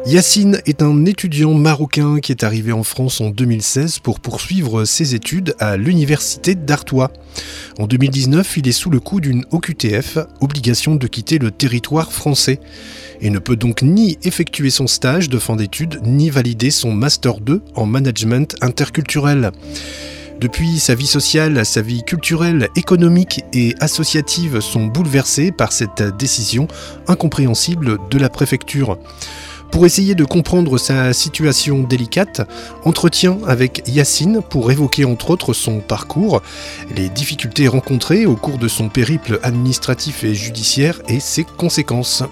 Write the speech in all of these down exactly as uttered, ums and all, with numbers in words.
Yacine est un étudiant marocain qui est arrivé en France en deux mille seize pour poursuivre ses études à l'université d'Artois. En deux mille dix-neuf, il est sous le coup d'une O Q T F, obligation de quitter le territoire français, et ne peut donc ni effectuer son stage de fin d'études, ni valider son Master deux en management interculturel. Depuis, sa vie sociale, sa vie culturelle, économique et associative sont bouleversées par cette décision incompréhensible de la préfecture. Pour essayer de comprendre sa situation délicate, entretien avec Yacine pour évoquer entre autres son parcours, les difficultés rencontrées au cours de son périple administratif et judiciaire et ses conséquences.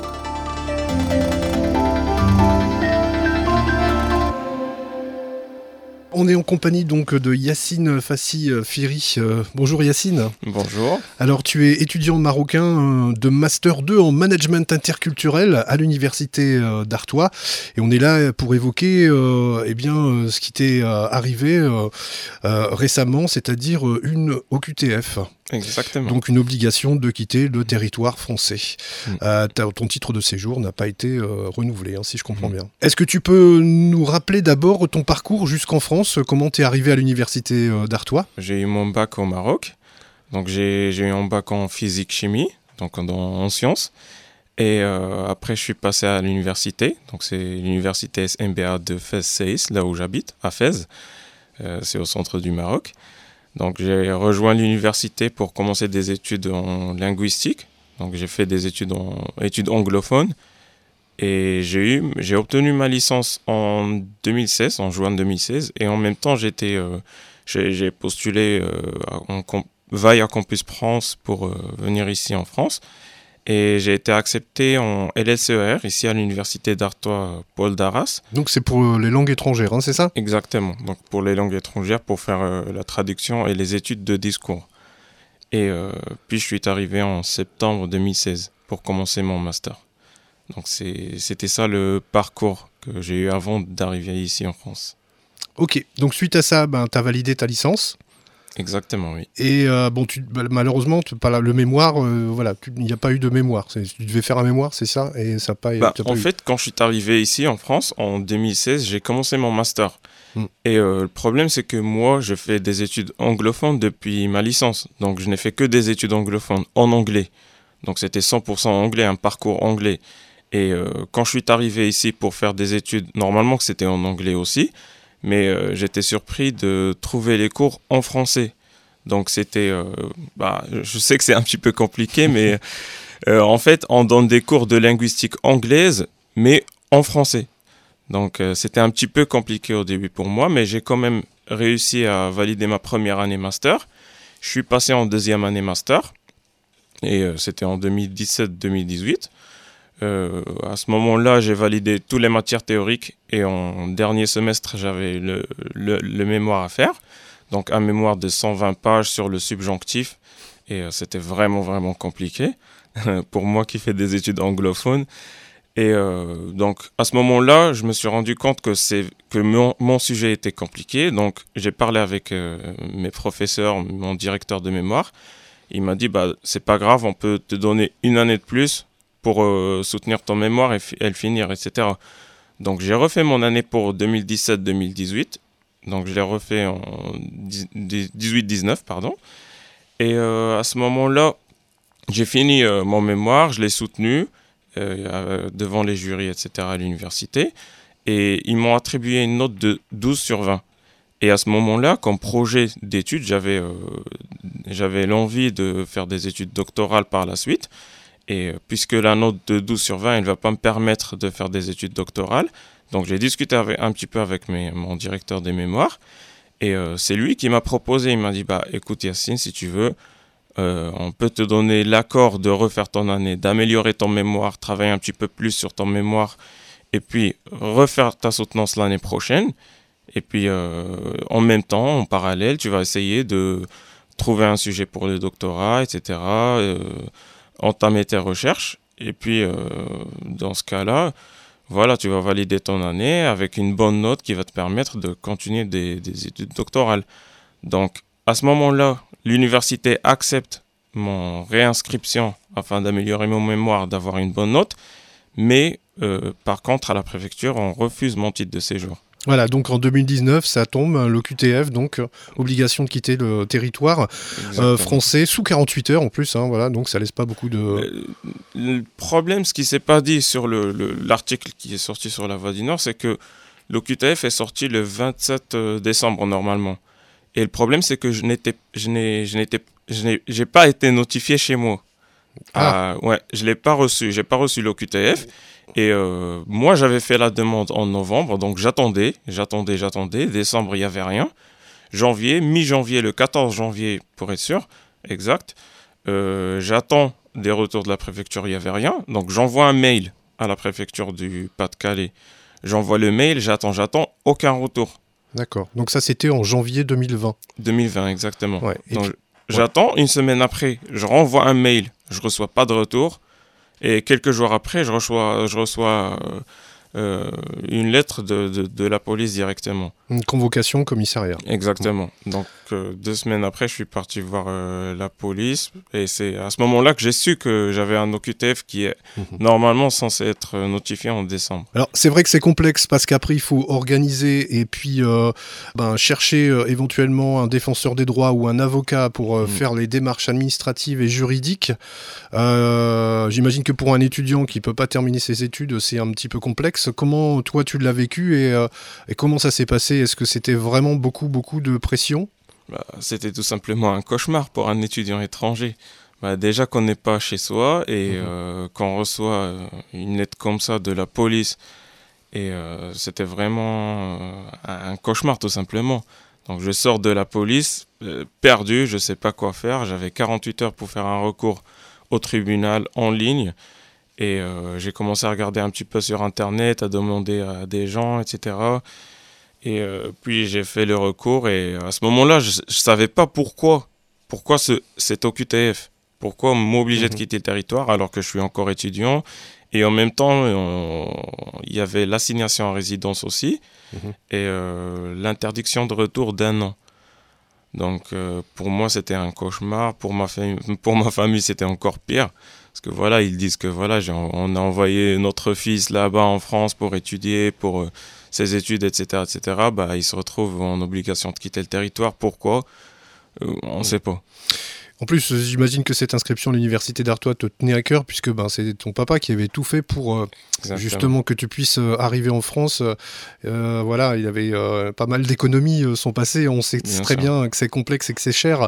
On est en compagnie donc de Yacine Fassi Firi. Euh, bonjour Yacine. Bonjour. Alors tu es étudiant marocain de Master deux en management interculturel à l'université euh, d'Artois. Et on est là pour évoquer euh, eh bien, euh, ce qui t'est euh, arrivé euh, euh, récemment, c'est-à-dire euh, une O Q T F. Exactement. Donc une obligation de quitter le territoire français. Mmh. Euh, ton titre de séjour n'a pas été euh, renouvelé, hein, si je comprends mmh. bien. Est-ce que tu peux nous rappeler d'abord ton parcours jusqu'en France? Comment tu es arrivé à l'université euh, d'Artois? J'ai eu mon bac au Maroc. Donc j'ai, j'ai eu un bac en physique-chimie, donc en, en sciences. Et euh, après, je suis passé à l'université. Donc c'est l'université S M B A de Fès-Saïs, là où j'habite, à Fès. Euh, c'est au centre du Maroc. Donc j'ai rejoint l'université pour commencer des études en linguistique. Donc j'ai fait des études en études anglophones et j'ai eu j'ai obtenu ma licence en deux mille seize, en juin deux mille seize, et en même temps j'étais euh, j'ai, j'ai postulé euh, en via Campus France pour euh, venir ici en France. Et j'ai été accepté en L S E R, ici à l'université d'Artois Paul Darras. Donc c'est pour les langues étrangères, hein, c'est ça? Exactement, donc pour les langues étrangères, pour faire euh, la traduction et les études de discours. Et euh, puis je suis arrivé en septembre deux mille seize pour commencer mon master. Donc c'est, c'était ça le parcours que j'ai eu avant d'arriver ici en France. Ok, donc suite à ça, ben, tu as validé ta licence. Exactement, oui. Et euh, bon, tu, bah, malheureusement, tu, pas, le mémoire, euh, voilà, il n'y a pas eu de mémoire. C'est, tu devais faire un mémoire, c'est ça? Et ça pas, bah, pas En eu. fait, quand je suis arrivé ici en France, en deux mille seize, j'ai commencé mon master. Mm. Et euh, le problème, c'est que moi, je fais des études anglophones depuis ma licence. Donc, je n'ai fait que des études anglophones en anglais. Donc, c'était cent pour cent anglais, un parcours anglais. Et euh, quand je suis arrivé ici pour faire des études, normalement que c'était en anglais aussi, mais euh, j'étais surpris de trouver les cours en français. Donc c'était, euh, bah, je sais que c'est un petit peu compliqué, mais euh, en fait, on donne des cours de linguistique anglaise, mais en français. Donc euh, c'était un petit peu compliqué au début pour moi, mais j'ai quand même réussi à valider ma première année master. Je suis passé en deuxième année master, et euh, c'était en deux mille dix-sept deux mille dix-huit. Euh, à ce moment-là, j'ai validé toutes les matières théoriques, et en dernier semestre, j'avais le, le, le mémoire à faire. Donc un mémoire de cent vingt pages sur le subjonctif, et euh, c'était vraiment vraiment compliqué pour moi qui fais des études anglophones. Et euh, donc à ce moment-là, je me suis rendu compte que c'est que mon, mon sujet était compliqué. Donc j'ai parlé avec euh, mes professeurs, mon directeur de mémoire. Il m'a dit bah c'est pas grave, on peut te donner une année de plus pour euh, soutenir ton mémoire et, f- et le finir, et cetera. Donc j'ai refait mon année pour deux mille dix-sept deux mille dix-huit. Donc je l'ai refait en dix-huit dix-neuf, pardon. Et euh, à ce moment-là, j'ai fini euh, mon mémoire, je l'ai soutenu euh, devant les jurys, et cetera à l'université. Et ils m'ont attribué une note de douze sur vingt. Et à ce moment-là, comme projet d'études, j'avais, euh, j'avais l'envie de faire des études doctorales par la suite. Et euh, puisque la note de douze sur vingt, elle ne va pas me permettre de faire des études doctorales, donc j'ai discuté avec, un petit peu avec mes, mon directeur des mémoires, et euh, c'est lui qui m'a proposé, il m'a dit bah écoute Yacine, si tu veux, euh, on peut te donner l'accord de refaire ton année, d'améliorer ton mémoire, travailler un petit peu plus sur ton mémoire, et puis refaire ta soutenance l'année prochaine, et puis euh, en même temps, en parallèle, tu vas essayer de trouver un sujet pour le doctorat, et cetera, euh, entamer tes recherches, et puis euh, dans ce cas-là, voilà, tu vas valider ton année avec une bonne note qui va te permettre de continuer des, des études doctorales. Donc, à ce moment-là, l'université accepte mon réinscription afin d'améliorer mon mémoire, d'avoir une bonne note, mais Euh, par contre, à la préfecture, on refuse mon titre de séjour. Voilà, donc en deux mille dix-neuf, ça tombe, l'O Q T F, donc euh, obligation de quitter le territoire euh, français sous quarante-huit heures en plus, hein, voilà, donc ça laisse pas beaucoup de... Le, le problème, ce qui s'est pas dit sur le, le, l'article qui est sorti sur La Voix du Nord, c'est que l'O Q T F est sorti le vingt-sept décembre normalement. Et le problème, c'est que je n'étais, je n'ai, je n'étais, je n'ai, j'ai pas été notifié chez moi. Ah. Euh, ouais, je l'ai pas reçu, j'ai pas reçu l'O Q T F. Et euh, moi, j'avais fait la demande en novembre, donc j'attendais, j'attendais, j'attendais. Décembre, il n'y avait rien. Janvier, mi-janvier, le quatorze janvier, pour être sûr, exact. Euh, j'attends des retours de la préfecture, il n'y avait rien. Donc j'envoie un mail à la préfecture du Pas-de-Calais. J'envoie le mail, j'attends, j'attends, aucun retour. D'accord. Donc ça, c'était en janvier deux mille vingt. deux mille vingt, exactement. Ouais. Donc puis, j'attends, ouais. Une semaine après, je renvoie un mail, je ne reçois pas de retour. Et quelques jours après, je reçois, je reçois euh, euh, une lettre de, de, de la police directement. Une convocation au commissariat. Exactement. Donc, euh, deux semaines après, je suis parti voir euh, la police. Et c'est à ce moment-là que j'ai su que j'avais un O Q T F qui est mmh. normalement censé être notifié en décembre. Alors, c'est vrai que c'est complexe parce qu'après, il faut organiser et puis euh, ben, chercher euh, éventuellement un défenseur des droits ou un avocat pour euh, mmh. faire les démarches administratives et juridiques. Euh, j'imagine que pour un étudiant qui ne peut pas terminer ses études, c'est un petit peu complexe. Comment, toi, tu l'as vécu et, euh, et comment ça s'est passé ? Est-ce que c'était vraiment beaucoup, beaucoup de pression ? Bah, c'était tout simplement un cauchemar pour un étudiant étranger. Bah, déjà qu'on n'est pas chez soi et mmh. euh, qu'on reçoit une lettre comme ça de la police. Et euh, c'était vraiment euh, un cauchemar tout simplement. Donc je sors de la police, euh, perdu, je ne sais pas quoi faire. J'avais quarante-huit heures pour faire un recours au tribunal en ligne. Et euh, j'ai commencé à regarder un petit peu sur Internet, à demander à des gens, et cetera. Et euh, puis j'ai fait le recours et à ce moment-là, je ne savais pas pourquoi, pourquoi ce, cet O Q T F, pourquoi m'obliger mmh. de quitter le territoire alors que je suis encore étudiant. Et en même temps, il y avait l'assignation en résidence aussi mmh. et euh, l'interdiction de retour d'un an. Donc euh, pour moi, c'était un cauchemar. Pour ma famille, pour ma famille, c'était encore pire. Parce que voilà, ils disent que voilà, j'ai, on a envoyé notre fils là-bas en France pour étudier, pour euh, ses études, et cetera, et cetera. Bah, il se retrouve en obligation de quitter le territoire. Pourquoi ? euh, On ne sait pas. En plus, j'imagine que cette inscription à l'université d'Artois te tenait à cœur, puisque ben, c'est ton papa qui avait tout fait pour euh, justement que tu puisses euh, arriver en France. Euh, voilà, il avait euh, pas mal d'économies euh, sont passées. On sait bien très sûr. bien que c'est complexe et que c'est cher.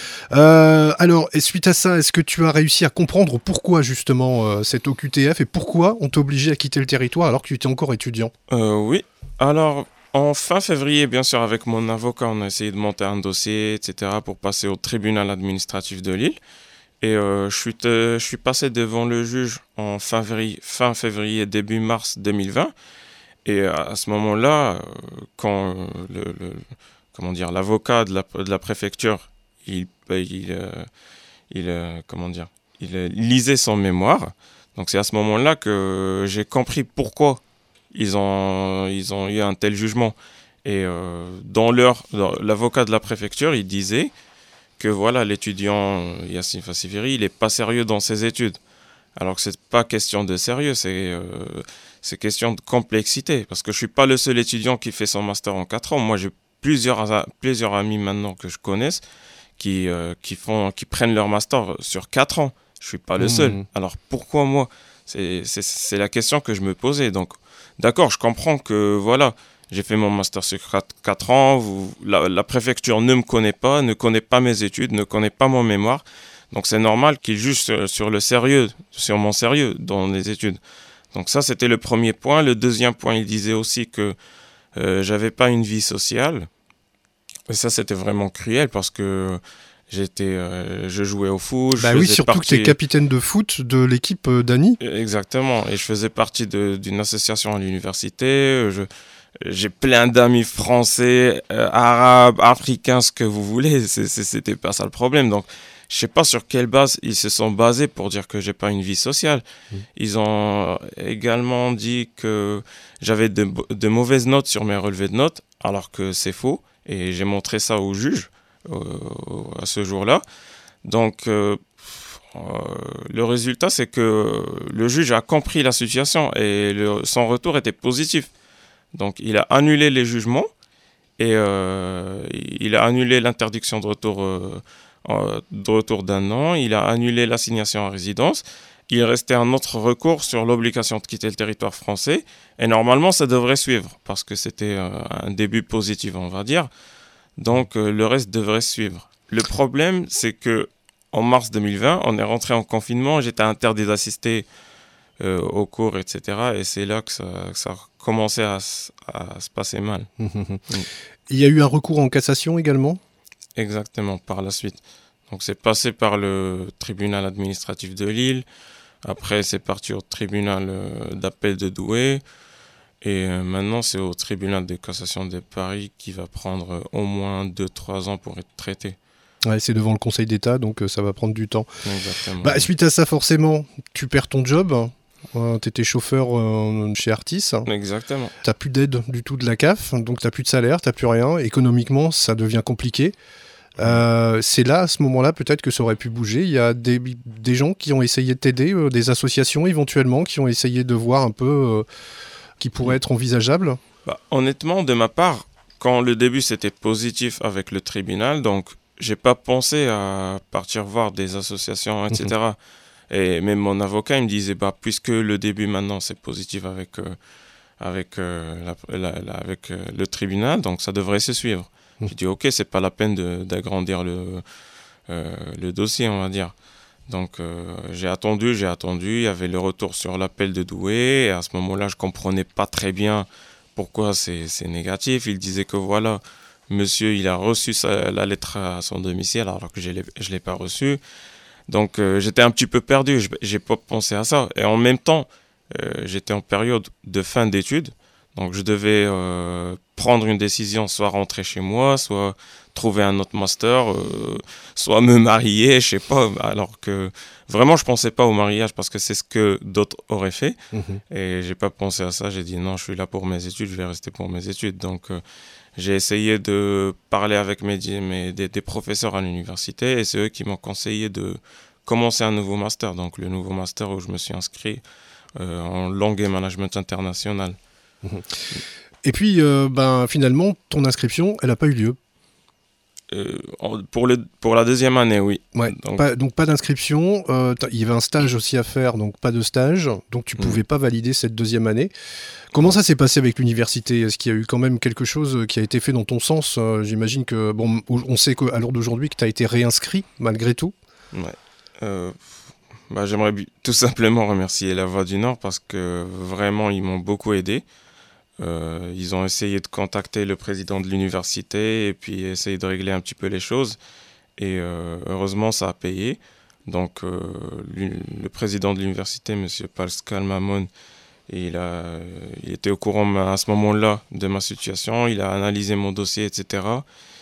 Euh, alors, et suite à ça, est-ce que tu as réussi à comprendre pourquoi justement euh, cet O Q T F et pourquoi on t'obligeait à quitter le territoire alors que tu étais encore étudiant ? euh, Oui, alors... En fin février, bien sûr, avec mon avocat, on a essayé de monter un dossier, et cetera, pour passer au tribunal administratif de Lille. Et euh, je, suis te, je suis passé devant le juge en fin février, fin février début mars deux mille vingt. Et à ce moment-là, quand le, le, comment dire, l'avocat de la, de la préfecture, il, il, euh, il, euh, comment dire, il lisait son mémoire. Donc c'est à ce moment-là que j'ai compris pourquoi Ils ont, ils ont eu un tel jugement. Et euh, dans leur, dans, l'avocat de la préfecture, il disait que voilà, l'étudiant Yassine Fassifiri, il n'est pas sérieux dans ses études. Alors que ce n'est pas question de sérieux, c'est, euh, c'est question de complexité. Parce que je ne suis pas le seul étudiant qui fait son master en quatre ans. Moi, j'ai plusieurs, plusieurs amis maintenant que je connaisse qui, euh, qui, font, qui prennent leur master sur quatre ans. Je ne suis pas le seul. Mmh. Alors pourquoi moi ? c'est, c'est, c'est la question que je me posais. Donc, d'accord, je comprends que voilà, j'ai fait mon master sur quatre ans, vous, la, la préfecture ne me connaît pas, ne connaît pas mes études, ne connaît pas mon mémoire. Donc c'est normal qu'il juge sur, sur le sérieux, sur mon sérieux dans les études. Donc ça, c'était le premier point. Le deuxième point, il disait aussi que euh, j'avais pas une vie sociale. Et ça, c'était vraiment cruel parce que j'étais, euh, je jouais au foot. Bah oui, surtout partie... que tu es capitaine de foot de l'équipe d'Annie. Exactement. Et je faisais partie de, d'une association à l'université. Je, j'ai plein d'amis français, euh, arabes, africains, ce que vous voulez. C'est, c'est, c'était pas ça le problème. Donc, je sais pas sur quelle base ils se sont basés pour dire que j'ai pas une vie sociale. Mmh. Ils ont également dit que j'avais de, de mauvaises notes sur mes relevés de notes, alors que c'est faux. Et j'ai montré ça au juge. Euh, à ce jour-là. Donc, euh, euh, le résultat, c'est que le juge a compris la situation et le, son retour était positif. Donc, il a annulé les jugements et euh, il a annulé l'interdiction de retour, euh, de retour d'un an. Il a annulé l'assignation à résidence. Il restait un autre recours sur l'obligation de quitter le territoire français. Et normalement, ça devrait suivre parce que c'était euh, un début positif, on va dire. Donc, euh, le reste devrait suivre. Le problème, c'est que en mars deux mille vingt, on est rentré en confinement. J'étais interdit d'assister euh, aux cours, et cetera. Et c'est là que ça, que ça a commencé à, à se passer mal. Mmh. Mmh. Il y a eu un recours en cassation également ? Exactement, par la suite. Donc, c'est passé par le tribunal administratif de Lille. Après, c'est parti au tribunal euh, d'appel de Douai. Et euh, maintenant, c'est au tribunal de cassation de Paris qui va prendre euh, au moins deux à trois ans pour être traité. Ouais, c'est devant le Conseil d'État, donc euh, ça va prendre du temps. Exactement. Bah, suite à ça, forcément, tu perds ton job. Euh, tu étais chauffeur euh, chez Artis. Exactement. Tu n'as plus d'aide du tout de la C A F, donc tu n'as plus de salaire, tu n'as plus rien. Économiquement, ça devient compliqué. Euh, c'est là, à ce moment-là, peut-être que ça aurait pu bouger. Il y a des, des gens qui ont essayé de t'aider, euh, des associations éventuellement, qui ont essayé de voir un peu euh, qui pourrait être envisageable. Bah, honnêtement, de ma part, quand le début c'était positif avec le tribunal, donc j'ai pas pensé à partir voir des associations, et cetera. Mmh. Et même mon avocat, il me disait, bah, puisque le début maintenant c'est positif avec, euh, avec, euh, la, la, la, avec euh, le tribunal, donc ça devrait se suivre. J'ai dit, ok, c'est pas la peine de, d'agrandir le, euh, le dossier, on va dire. Donc, euh, j'ai attendu, j'ai attendu. Il y avait le retour sur l'appel de Douai. Et à ce moment-là, je comprenais pas très bien pourquoi c'est, c'est négatif. Il disait que voilà, monsieur, il a reçu sa, la lettre à son domicile alors que je l'ai, je l'ai pas reçue. Donc, euh, j'étais un petit peu perdu. Je, j'ai pas pensé à ça. Et en même temps, euh, j'étais en période de fin d'études. Donc, je devais euh, prendre une décision, soit rentrer chez moi, soit trouver un autre master, euh, soit me marier, je sais pas. Alors que vraiment, je pensais pas au mariage parce que c'est ce que d'autres auraient fait. Mmh. Et j'ai pas pensé à ça. J'ai dit non, je suis là pour mes études, je vais rester pour mes études. Donc, euh, j'ai essayé de parler avec mes, mes, des, des professeurs à l'université et c'est eux qui m'ont conseillé de commencer un nouveau master. Donc, le nouveau master où je me suis inscrit euh, en langue et management international. Et puis, euh, ben, finalement, ton inscription, elle n'a pas eu lieu. Euh, pour, le, pour la deuxième année, oui. Ouais, donc... Pas, donc pas d'inscription. Euh, il y avait un stage aussi à faire, donc pas de stage. Donc tu ne pouvais mmh. pas valider cette deuxième année. Comment ça s'est passé avec l'université ? Est-ce qu'il y a eu quand même quelque chose qui a été fait dans ton sens ? euh, J'imagine que, bon, on sait qu'à l'heure d'aujourd'hui que tu as été réinscrit, malgré tout. Ouais. Euh, bah, j'aimerais tout simplement remercier La Voix du Nord parce que vraiment, ils m'ont beaucoup aidé. Euh, ils ont essayé de contacter le président de l'université et puis essayer de régler un petit peu les choses. Et euh, heureusement, ça a payé. Donc, euh, le président de l'université, M. Pascal Mamon, il, a, il était au courant à ce moment-là de ma situation. Il a analysé mon dossier, et cetera.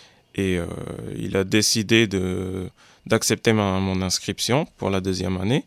Et euh, il a décidé de, d'accepter ma, mon inscription pour la deuxième année.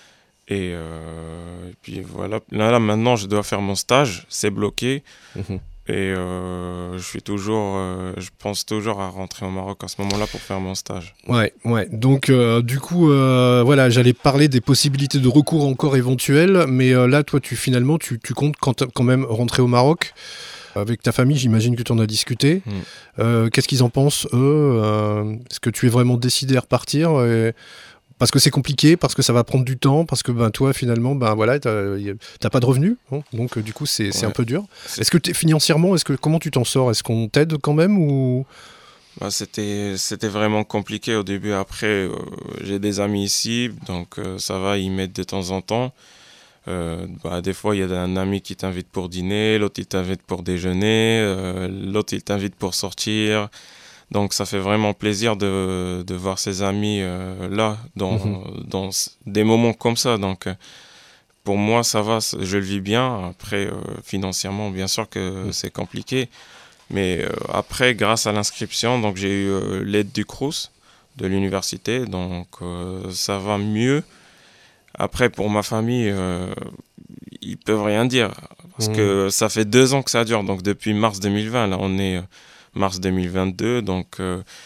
Et, euh, et puis voilà, là, là maintenant je dois faire mon stage, c'est bloqué. Mmh. Et euh, je suis toujours, euh, je pense toujours à rentrer au Maroc à ce moment-là pour faire mon stage. Ouais, ouais. Donc euh, du coup, euh, voilà, j'allais parler des possibilités de recours encore éventuelles, mais euh, là, toi, tu finalement, tu, tu comptes quand, quand même rentrer au Maroc. Avec ta famille, j'imagine que tu en as discuté. Mmh. Euh, qu'est-ce qu'ils en pensent, eux ? euh, Est-ce que tu es vraiment décidé à repartir et... Parce que c'est compliqué, parce que ça va prendre du temps, parce que ben, toi, finalement, ben, voilà, tu n'as pas de revenus. Hein, donc, euh, du coup, c'est, c'est ouais. un peu dur. C'est... Est-ce que t'es, financièrement, est-ce que, comment tu t'en sors ? Est-ce qu'on t'aide quand même ou... bah, c'était, c'était vraiment compliqué au début. Après, euh, j'ai des amis ici, donc euh, ça va, ils m'aident de temps en temps. Euh, bah, des fois, il y a un ami qui t'invite pour dîner, l'autre, il t'invite pour déjeuner, euh, l'autre, il t'invite pour sortir. Donc, ça fait vraiment plaisir de, de voir ses amis euh, là, dans, mmh. dans des moments comme ça. Donc, pour moi, ça va, je le vis bien. Après, euh, financièrement, bien sûr que mmh. c'est compliqué. Mais euh, après, grâce à l'inscription, donc, j'ai eu euh, l'aide du Crous de l'université. Donc, euh, ça va mieux. Après, pour ma famille, euh, ils peuvent rien dire. Parce mmh. que ça fait deux ans que ça dure. Donc, depuis mars deux mille vingt, là, on est... mars deux mille vingt-deux, donc euh,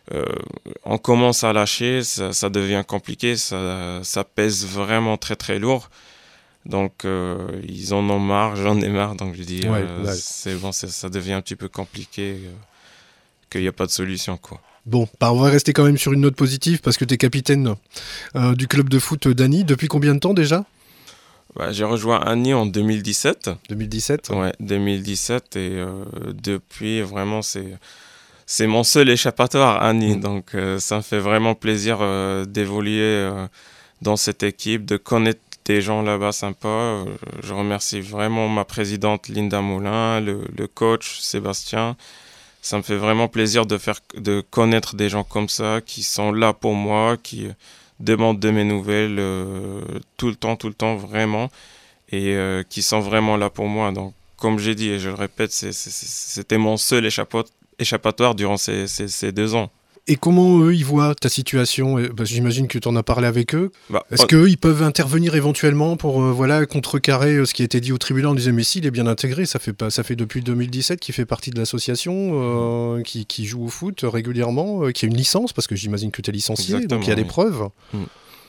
euh, on commence à lâcher, ça, ça devient compliqué, ça, ça pèse vraiment très très lourd. Donc euh, ils en ont marre, j'en ai marre, donc je dis ouais, euh, ouais. c'est bon, c'est, ça devient un petit peu compliqué, euh, qu'il n'y a pas de solution, quoi. Bon, bah on va rester quand même sur une note positive parce que tu es capitaine euh, du club de foot d'Annie. Depuis combien de temps déjà ? Bah, j'ai rejoint Annie en deux mille dix-sept. deux mille dix-sept Ouais, deux mille dix-sept et euh, depuis vraiment c'est c'est mon seul échappatoire Annie, mmh. donc euh, ça me fait vraiment plaisir euh, d'évoluer euh, dans cette équipe, de connaître des gens là-bas sympas. Euh, je remercie vraiment ma présidente Linda Moulin, le, le coach Sébastien. Ça me fait vraiment plaisir de faire de connaître des gens comme ça qui sont là pour moi, qui demandent de mes nouvelles euh, tout le temps, tout le temps, vraiment, et euh, qui sont vraiment là pour moi. Donc, comme j'ai dit, et je le répète, c'est, c'est, c'était mon seul échappatoire, échappatoire durant ces, ces, ces deux ans. Et comment eux, ils voient ta situation ? Bah, j'imagine que tu en as parlé avec eux. Bah, Est-ce on... qu'eux, ils peuvent intervenir éventuellement pour euh, voilà, contrecarrer euh, ce qui a été dit au tribunal en disant « mais si, il est bien intégré, ça fait, pas, ça fait depuis deux mille dix-sept qu'il fait partie de l'association, euh, qui, qui joue au foot régulièrement, euh, qui a une licence, parce que j'imagine que tu es licencié, Exactement, donc il y a oui. des preuves. Mmh.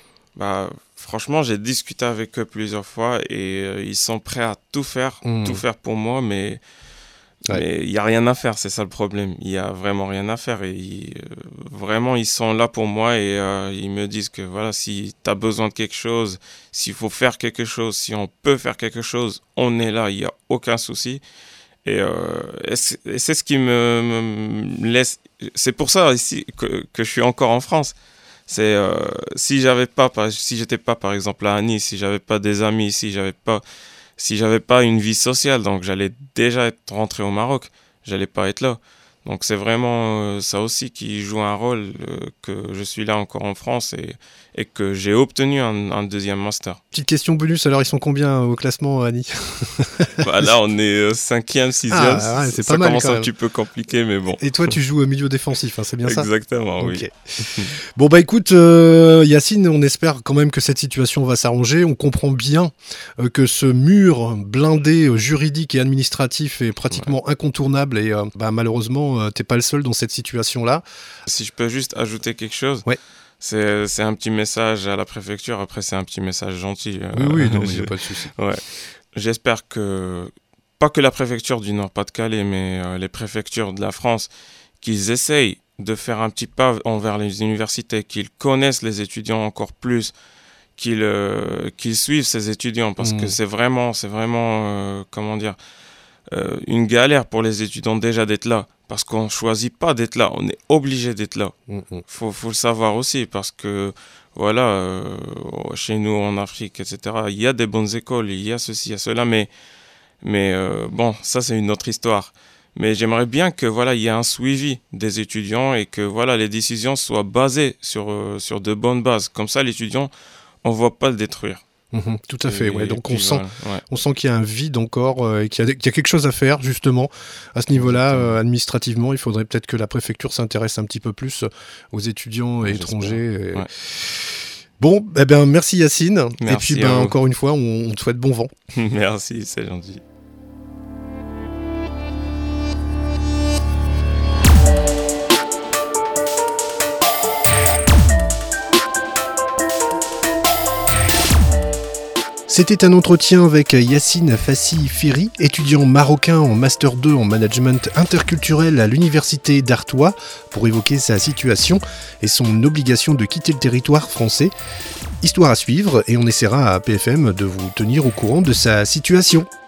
Bah, franchement, j'ai discuté avec eux plusieurs fois et euh, ils sont prêts à tout faire, mmh. tout faire pour moi, mais... Ouais. Mais il n'y a rien à faire, c'est ça le problème. Il n'y a vraiment rien à faire. Et ils, euh, vraiment, ils sont là pour moi et euh, ils me disent que voilà, si tu as besoin de quelque chose, s'il faut faire quelque chose, si on peut faire quelque chose, on est là, il n'y a aucun souci. Et, euh, et, c'est, et c'est ce qui me, me laisse... C'est pour ça ici que, que je suis encore en France. C'est, euh, si j'avais pas, si j'étais pas par exemple à Nice, si j'avais pas des amis, si j'avais pas... Si j'avais pas une vie sociale, donc j'allais déjà être rentré au Maroc, j'allais pas être là. Donc c'est vraiment euh, ça aussi qui joue un rôle, euh, que je suis là encore en France et, et que j'ai obtenu un, un deuxième master. Petite question bonus, alors ils sont combien au classement, Annie ? Bah là on est cinquième, sixième, ah, ouais, c'est ça pas mal, commence un petit peu compliqué, mais bon. Et toi tu joues au milieu défensif, hein, c'est bien ça ? Exactement, okay. Oui. Bon bah écoute, euh, Yacine, on espère quand même que cette situation va s'arranger. On comprend bien euh, que ce mur blindé euh, juridique et administratif est pratiquement ouais. incontournable et euh, bah, malheureusement euh, t'es pas le seul dans cette situation-là. Si je peux juste ajouter quelque chose, ouais. c'est, c'est un petit message à la préfecture, après c'est un petit message gentil. Oui, oui, non, il n'y a pas de souci. Ouais. J'espère que, pas que la préfecture du Nord-Pas-de-Calais, mais euh, les préfectures de la France, qu'ils essayent de faire un petit pas envers les universités, qu'ils connaissent les étudiants encore plus, qu'ils, euh, qu'ils suivent ces étudiants, parce mmh. que c'est vraiment, c'est vraiment euh, comment dire, euh, une galère pour les étudiants déjà d'être là, parce qu'on ne choisit pas d'être là, on est obligé d'être là. Il mmh. faut, faut le savoir aussi, parce que voilà, euh, chez nous en Afrique, et cetera, il y a des bonnes écoles, il y a ceci, il y a cela, mais, mais euh, bon, ça c'est une autre histoire. Mais j'aimerais bien que voilà, il y ait un suivi des étudiants et que voilà, les décisions soient basées sur, euh, sur de bonnes bases. Comme ça, l'étudiant, on ne va pas le détruire. Mmh, tout à fait, ouais. Donc on sent, voilà, ouais. on sent qu'il y a un vide encore euh, et qu'il y a, qu'il y a quelque chose à faire justement à ce niveau-là, euh, administrativement. Il faudrait peut-être que la préfecture s'intéresse un petit peu plus aux étudiants ouais, étrangers. Et... Ouais. Bon, eh bien, merci Yacine. Merci et puis ben, encore une fois, on, on te souhaite bon vent. Merci, c'est gentil. C'était un entretien avec Yacine Fassi Firi, étudiant marocain en Master deux en Management interculturel à l'Université d'Artois, pour évoquer sa situation et son obligation de quitter le territoire français. Histoire à suivre et on essaiera à P F M de vous tenir au courant de sa situation.